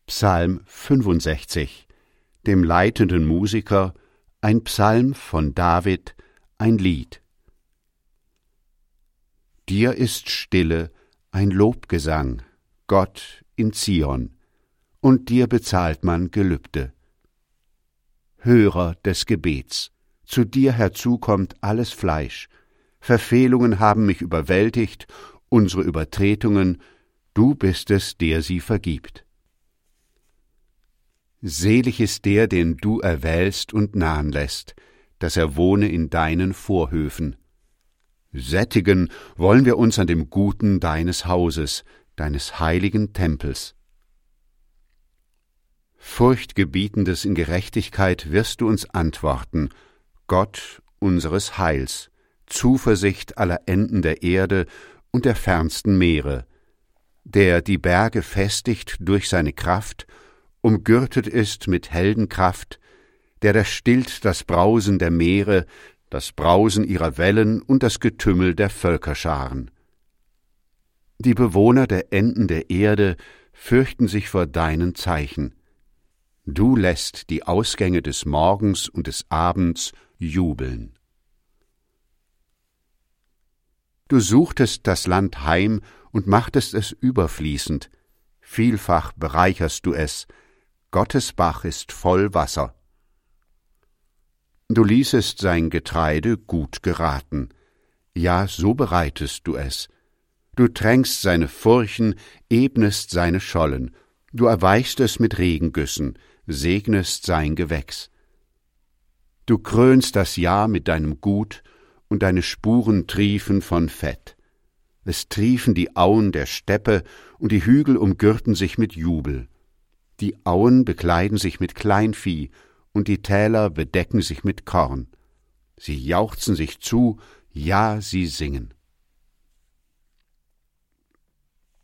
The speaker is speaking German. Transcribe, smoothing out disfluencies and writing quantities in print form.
Psalm 65, dem leitenden Musiker, ein Psalm von David, ein Lied. Dir ist Stille, ein Lobgesang, Gott in Zion, und dir bezahlt man Gelübde. Hörer des Gebets, zu dir herzu kommt alles Fleisch, Verfehlungen haben mich überwältigt, unsere Übertretungen, du bist es, der sie vergibt. Selig ist der, den du erwählst und nahen lässt, dass er wohne in deinen Vorhöfen. Sättigen wollen wir uns an dem Guten deines Hauses, deines heiligen Tempels. Furchtgebietendes in Gerechtigkeit wirst du uns antworten, Gott unseres Heils, Zuversicht aller Enden der Erde und der fernsten Meere, der die Berge festigt durch seine Kraft, umgürtet ist mit Heldenkraft, der stillt das Brausen der Meere, das Brausen ihrer Wellen und das Getümmel der Völkerscharen. Die Bewohner der Enden der Erde fürchten sich vor deinen Zeichen. Du lässt die Ausgänge des Morgens und des Abends jubeln. Du suchtest das Land heim und machtest es überfließend. Vielfach bereicherst du es. Gottes Bach ist voll Wasser. Du ließest sein Getreide gut geraten. Ja, so bereitest du es. Du tränkst seine Furchen, ebnest seine Schollen. Du erweichst es mit Regengüssen, segnest sein Gewächs. Du krönst das Jahr mit deinem Gut, und deine Spuren triefen von Fett. Es triefen die Auen der Steppe, und die Hügel umgürten sich mit Jubel. Die Auen bekleiden sich mit Kleinvieh, und die Täler bedecken sich mit Korn. Sie jauchzen sich zu, ja, sie singen.